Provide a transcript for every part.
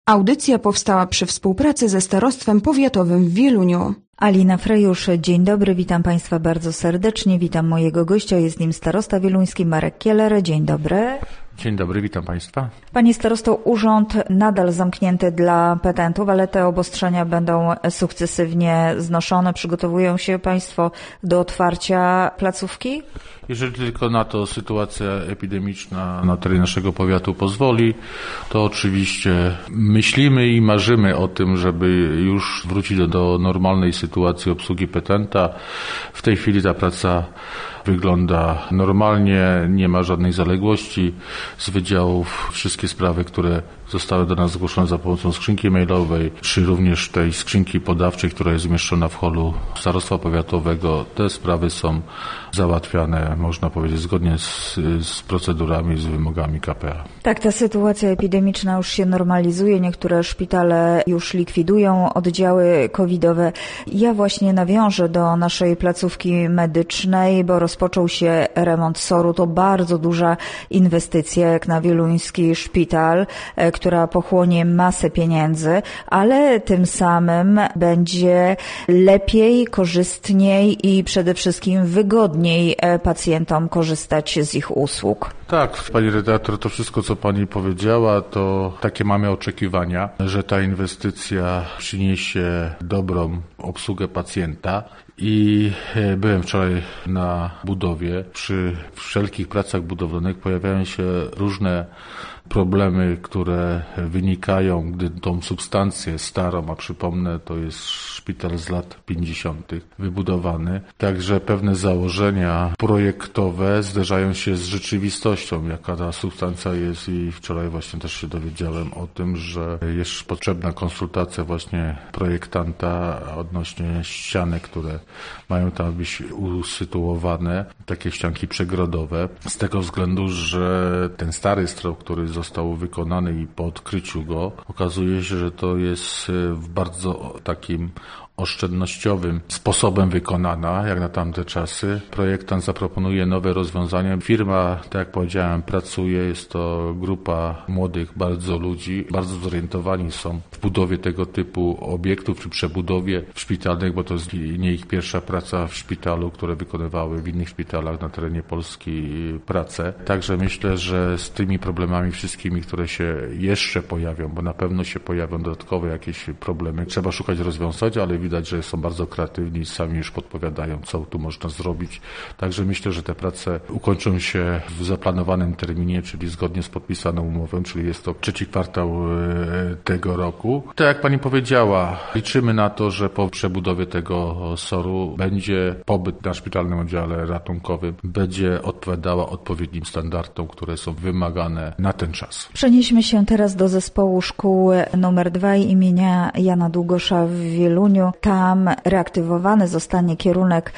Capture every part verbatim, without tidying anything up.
Audycja powstała przy współpracy ze Starostwem Powiatowym w Wieluniu. Alina Frejusz, dzień dobry, witam Państwa bardzo serdecznie, witam mojego gościa, jest nim starosta wieluński Marek Kieler, dzień dobry. Dzień dobry, witam Państwa. Panie starosto, urząd nadal zamknięty dla petentów, ale te obostrzenia będą sukcesywnie znoszone. Przygotowują się Państwo do otwarcia placówki? Jeżeli tylko na to sytuacja epidemiczna na terenie naszego powiatu pozwoli, to oczywiście myślimy i marzymy o tym, żeby już wrócić do, do normalnej sytuacji obsługi petenta. W tej chwili ta praca wygląda normalnie, nie ma żadnych zaległości z wydziałów. Wszystkie sprawy, które zostały do nas zgłoszone za pomocą skrzynki mailowej, czy również tej skrzynki podawczej, która jest umieszczona w holu Starostwa Powiatowego, te sprawy są załatwiane, można powiedzieć, zgodnie z, z procedurami, z wymogami K P A. Tak, ta sytuacja epidemiczna już się normalizuje, niektóre szpitale już likwidują oddziały covidowe. Ja właśnie nawiążę do naszej placówki medycznej, bo rozpoczął się remont soru. To bardzo duża inwestycja, jak na wieluński szpital, która pochłonie masę pieniędzy, ale tym samym będzie lepiej, korzystniej i przede wszystkim wygodniej pacjentom korzystać z ich usług. Tak, pani redaktor, to wszystko, co pani powiedziała, to takie mamy oczekiwania, że ta inwestycja przyniesie dobrą obsługę pacjenta. I byłem wczoraj na budowie. Przy wszelkich pracach budowlanych pojawiają się różne problemy, które wynikają, gdy tą substancję starą, a przypomnę, to jest szpital z lat pięćdziesiątych wybudowany. Także pewne założenia projektowe zderzają się z rzeczywistością, jaka ta substancja jest, i wczoraj właśnie też się dowiedziałem o tym, że jest potrzebna konsultacja właśnie projektanta odnośnie ścianek, które mają tam być usytuowane, takie ścianki przegrodowe, z tego względu, że ten stary strop, który został wykonany i po odkryciu go, okazuje się, że to jest w bardzo takim oszczędnościowym sposobem wykonana, jak na tamte czasy. Projektant zaproponuje nowe rozwiązania. Firma, tak jak powiedziałem, pracuje. Jest to grupa młodych bardzo ludzi. Bardzo zorientowani są w budowie tego typu obiektów, czy przebudowie szpitalnych, bo to jest nie ich pierwsza praca w szpitalu, które wykonywały w innych szpitalach na terenie Polski pracę. Także myślę, że z tymi problemami wszystkimi, które się jeszcze pojawią, bo na pewno się pojawią dodatkowe jakieś problemy, trzeba szukać rozwiązań, ale widać, że są bardzo kreatywni i sami już podpowiadają, co tu można zrobić. Także myślę, że te prace ukończą się w zaplanowanym terminie, czyli zgodnie z podpisaną umową, czyli jest to trzeci kwartał tego roku. Tak jak pani powiedziała, liczymy na to, że po przebudowie tego soru będzie pobyt na szpitalnym oddziale ratunkowym, będzie odpowiadała odpowiednim standardom, które są wymagane na ten czas. Przenieśmy się teraz do zespołu szkół numer dwa imienia Jana Długosza w Wieluniu. Tam reaktywowany zostanie kierunek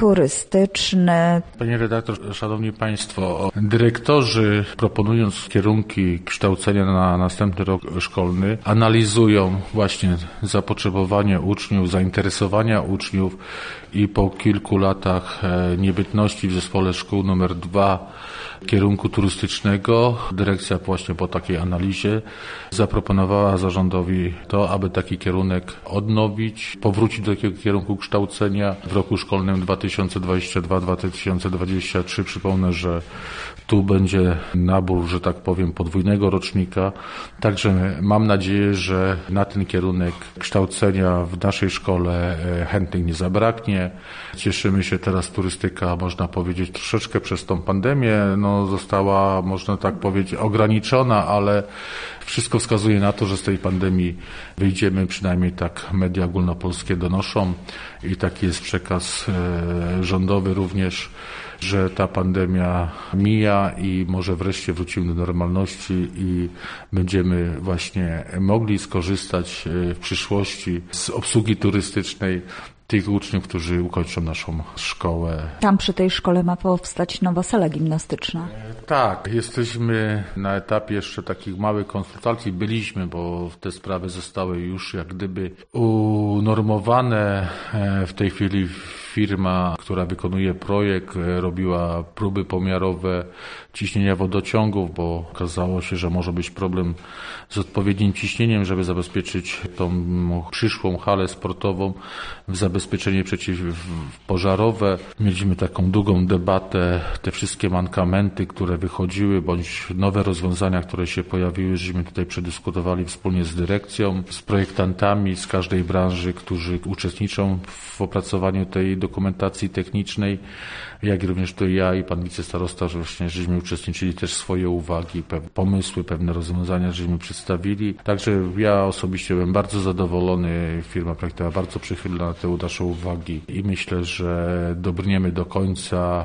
turystyczny. Panie redaktor, szanowni państwo, dyrektorzy, proponując kierunki kształcenia na następny rok szkolny, analizują właśnie zapotrzebowanie uczniów, zainteresowania uczniów i po kilku latach niebytności w zespole szkół numer dwa kierunku turystycznego dyrekcja właśnie po takiej analizie zaproponowała zarządowi to, aby taki kierunek odnowić, powrócić do takiego kierunku kształcenia w roku szkolnym dwa tysiące dwudziestym drugim dwa tysiące dwudziestym trzecim. Przypomnę, że tu będzie nabór, że tak powiem, podwójnego rocznika. Także mam nadzieję, że na ten kierunek kształcenia w naszej szkole chętnych nie zabraknie. Cieszymy się teraz, turystyka, można powiedzieć, troszeczkę przez tą pandemię no, została, można tak powiedzieć, ograniczona, ale wszystko wskazuje na to, że z tej pandemii wyjdziemy, przynajmniej tak media ogólnopolskie donoszą i taki jest przekaz e, rządowy również, że ta pandemia mija i może wreszcie wrócimy do normalności i będziemy właśnie mogli skorzystać w przyszłości z obsługi turystycznej tych uczniów, którzy ukończą naszą szkołę. Tam przy tej szkole ma powstać nowa sala gimnastyczna. Tak, jesteśmy na etapie jeszcze takich małych konsultacji. Byliśmy, bo te sprawy zostały już jak gdyby unormowane w tej chwili. firma, która wykonuje projekt, robiła próby pomiarowe ciśnienia wodociągów, bo okazało się, że może być problem z odpowiednim ciśnieniem, żeby zabezpieczyć tą przyszłą halę sportową w zabezpieczenie przeciwpożarowe. Mieliśmy taką długą debatę, te wszystkie mankamenty, które wychodziły, bądź nowe rozwiązania, które się pojawiły, żeśmy tutaj przedyskutowali wspólnie z dyrekcją, z projektantami z każdej branży, którzy uczestniczą w opracowaniu tej dokumentacji technicznej, jak i również to ja i pan wicestarosta, że właśnie żeśmy uczestniczyli też swoje uwagi, pewne pomysły, pewne rozwiązania, żeśmy przedstawili. Także ja osobiście byłem bardzo zadowolony, firma projektowa bardzo przychylna na te nasze uwagi i myślę, że dobrniemy do końca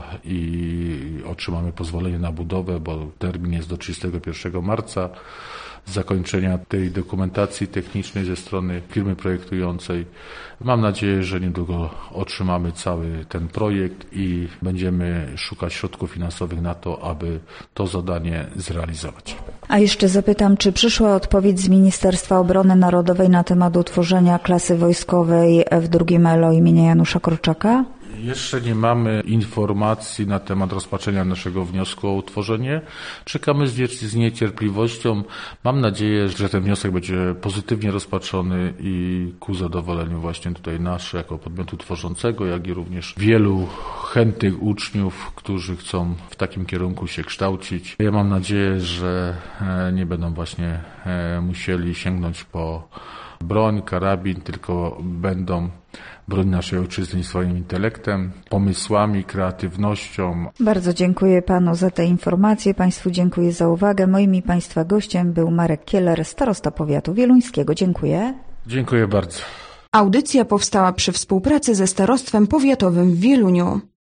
i otrzymamy pozwolenie na budowę, bo termin jest do trzydziestego pierwszego marca. Zakończenia tej dokumentacji technicznej ze strony firmy projektującej. Mam nadzieję, że niedługo otrzymamy cały ten projekt i będziemy szukać środków finansowych na to, aby to zadanie zrealizować. A jeszcze zapytam, czy przyszła odpowiedź z Ministerstwa Obrony Narodowej na temat utworzenia klasy wojskowej w drugim E L O imienia Janusza Korczaka? Jeszcze nie mamy informacji na temat rozpatrzenia naszego wniosku o utworzenie. Czekamy z niecierpliwością. Mam nadzieję, że ten wniosek będzie pozytywnie rozpatrzony i ku zadowoleniu właśnie tutaj nas jako podmiotu tworzącego, jak i również wielu chętnych uczniów, którzy chcą w takim kierunku się kształcić. Ja mam nadzieję, że nie będą właśnie musieli sięgnąć po broń, karabin, tylko będą bronić naszej ojczyzny swoim intelektem, pomysłami, kreatywnością. Bardzo dziękuję panu za te informacje. Państwu dziękuję za uwagę. Moim i państwa gościem był Marek Kieler, starosta powiatu wieluńskiego. Dziękuję. Dziękuję bardzo. Audycja powstała przy współpracy ze Starostwem Powiatowym w Wieluniu.